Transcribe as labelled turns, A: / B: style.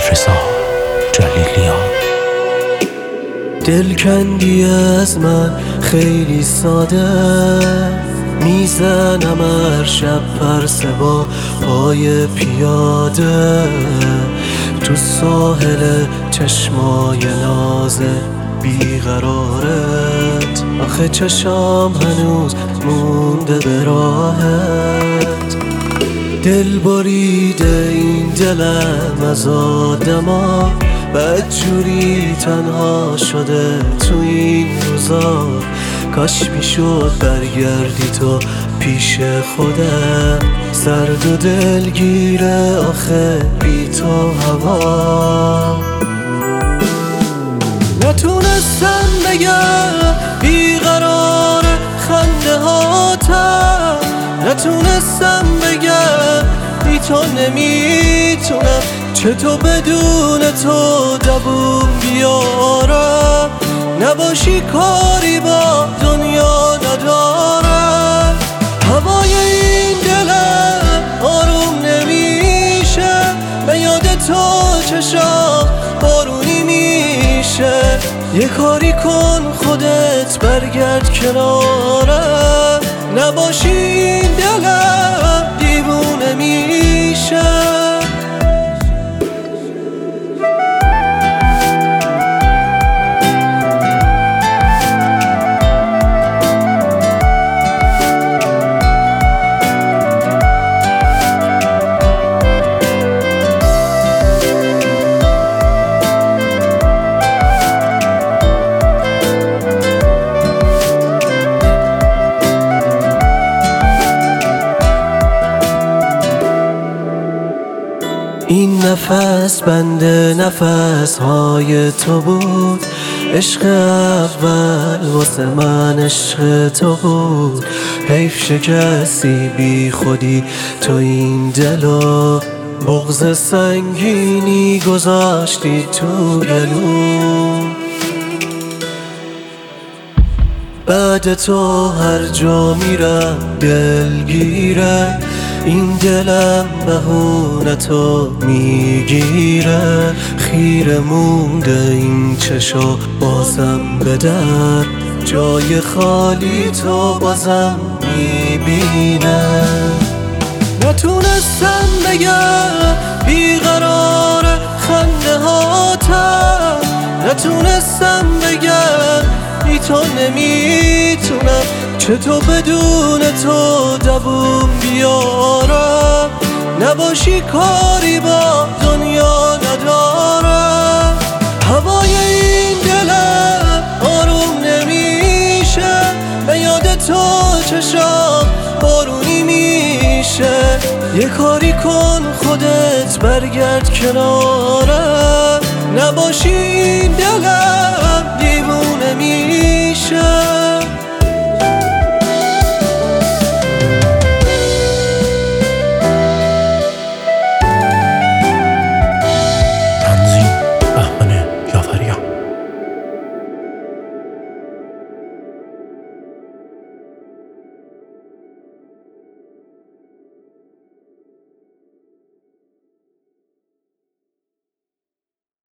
A: رضا جلیلیان.
B: دل کندی از من خیلی ساده، میزنم هر شب پرسه با پای پیاده تو ساحل چشمای ناز بیقرارت. آخه چشام هنوز مونده به راهت. دل بریده این دلم از آدما، بدجوری تنها شده تو این روزا. کاش میشد برگردی تو پیش خودم، سرد و دلگیره آخه بی تو هوا. نتونستم بگم بیقرار خنده هاتم، نتونستم بگم بی تو نمیتونم، چطور بدون تو دووم بیارم. نباشی کاری با دنیا ندارم. هوای این دلم آروم نمیشه، به یاد تو چشام بارونی میشه. یه کاری کن خودت برگرد کنارم، نباشی این دلم دیوونه میشه. این نفس بند نفس های تو بود، عشق اول واسه من عشق تو بود. حیف شکستی بی خودی تو این دلو، بغض سنگینی گذاشتی تو گلو. بعد تو هر جا میرم دلگیره، این دلم بهونه تو میگیره. خیره مونده این چشا بازم به در، جای خالی تو بازم میبینه. نتونستم بگم بیقرار خنده هاتم، نتونستم بگم بی تو نمیتونم، چطور بدون تو دووم بیارم. نباشی کاری با دنیا ندارم. هوای این دلم آروم نمیشه، به یاد تو چشام بارونی میشه. یه کاری کن خودت برگرد کنارم، نباشی این دلم دیوونه میشه.